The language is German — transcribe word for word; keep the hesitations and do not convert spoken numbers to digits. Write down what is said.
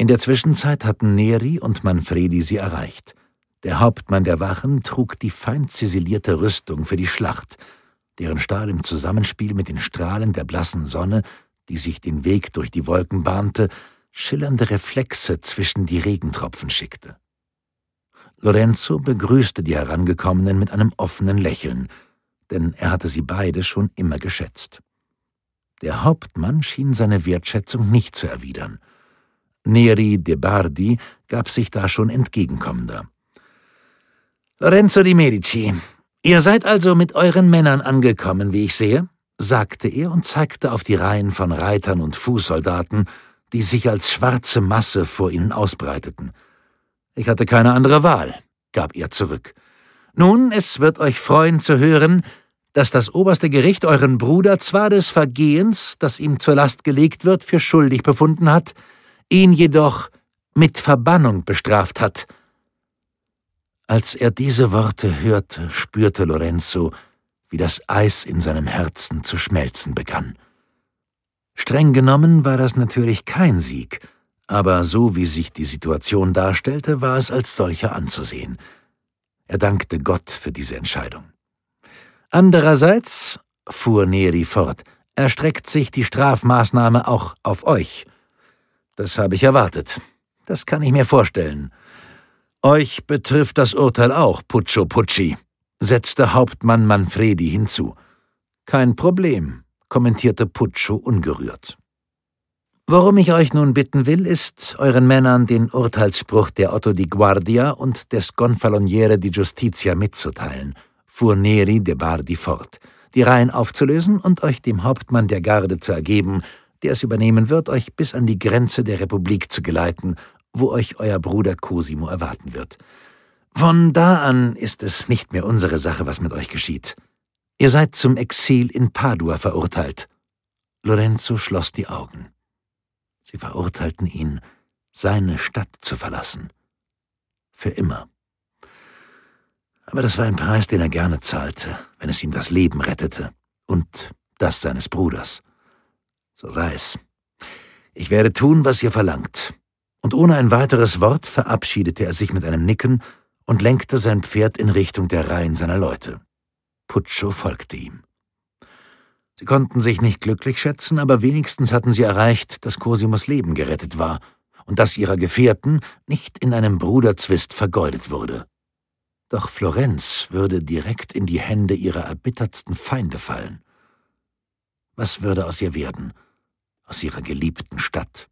In der Zwischenzeit hatten Neri und Manfredi sie erreicht. Der Hauptmann der Wachen trug die fein ziselierte Rüstung für die Schlacht, deren Stahl im Zusammenspiel mit den Strahlen der blassen Sonne, die sich den Weg durch die Wolken bahnte, schillernde Reflexe zwischen die Regentropfen schickte. Lorenzo begrüßte die Herangekommenen mit einem offenen Lächeln, denn er hatte sie beide schon immer geschätzt. Der Hauptmann schien seine Wertschätzung nicht zu erwidern. Neri de Bardi gab sich da schon entgegenkommender. »Lorenzo di Medici, ihr seid also mit euren Männern angekommen, wie ich sehe«, sagte er und zeigte auf die Reihen von Reitern und Fußsoldaten, die sich als schwarze Masse vor ihnen ausbreiteten. »Ich hatte keine andere Wahl«, gab er zurück. »Nun, es wird euch freuen zu hören, dass das oberste Gericht euren Bruder zwar des Vergehens, das ihm zur Last gelegt wird, für schuldig befunden hat, ihn jedoch mit Verbannung bestraft hat.« Als er diese Worte hörte, spürte Lorenzo, wie das Eis in seinem Herzen zu schmelzen begann. Streng genommen war das natürlich kein Sieg, aber so wie sich die Situation darstellte, war es als solcher anzusehen. Er dankte Gott für diese Entscheidung. »Andererseits«, fuhr Neri fort, »erstreckt sich die Strafmaßnahme auch auf euch. Das habe ich erwartet. Das kann ich mir vorstellen. Euch betrifft das Urteil auch, Puccio Pucci«, setzte Hauptmann Manfredi hinzu. »Kein Problem«, kommentierte Puccio ungerührt. »Worum ich euch nun bitten will, ist, euren Männern den Urteilsspruch der Otto di Guardia und des Gonfaloniere di Giustizia mitzuteilen«, fuhr Neri de Bardi fort, »die Reihen aufzulösen und euch dem Hauptmann der Garde zu ergeben, der es übernehmen wird, euch bis an die Grenze der Republik zu geleiten, wo euch euer Bruder Cosimo erwarten wird. Von da an ist es nicht mehr unsere Sache, was mit euch geschieht. Ihr seid zum Exil in Padua verurteilt.« Lorenzo schloss die Augen. Sie verurteilten ihn, seine Stadt zu verlassen. Für immer. Aber das war ein Preis, den er gerne zahlte, wenn es ihm das Leben rettete und das seines Bruders. So sei es. Ich werde tun, was ihr verlangt. Und ohne ein weiteres Wort verabschiedete er sich mit einem Nicken und lenkte sein Pferd in Richtung der Reihen seiner Leute. Puccio folgte ihm. Sie konnten sich nicht glücklich schätzen, aber wenigstens hatten sie erreicht, dass Cosimos Leben gerettet war und dass ihrer Gefährten nicht in einem Bruderzwist vergeudet wurde. Doch Florenz würde direkt in die Hände ihrer erbittertsten Feinde fallen. Was würde aus ihr werden, aus ihrer geliebten Stadt?